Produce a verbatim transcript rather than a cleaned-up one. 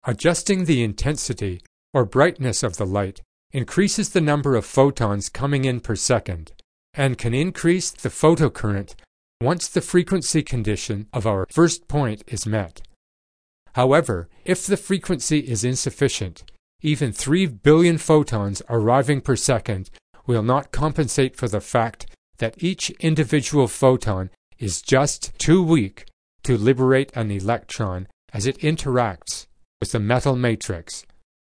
Adjusting the intensity or brightness of the light increases the number of photons coming in per second and can increase the photocurrent once the frequency condition of our first point is met. However, if the frequency is insufficient, even three billion photons arriving per second will not compensate for the fact that each individual photon is just too weak to liberate an electron as it interacts with the metal matrix.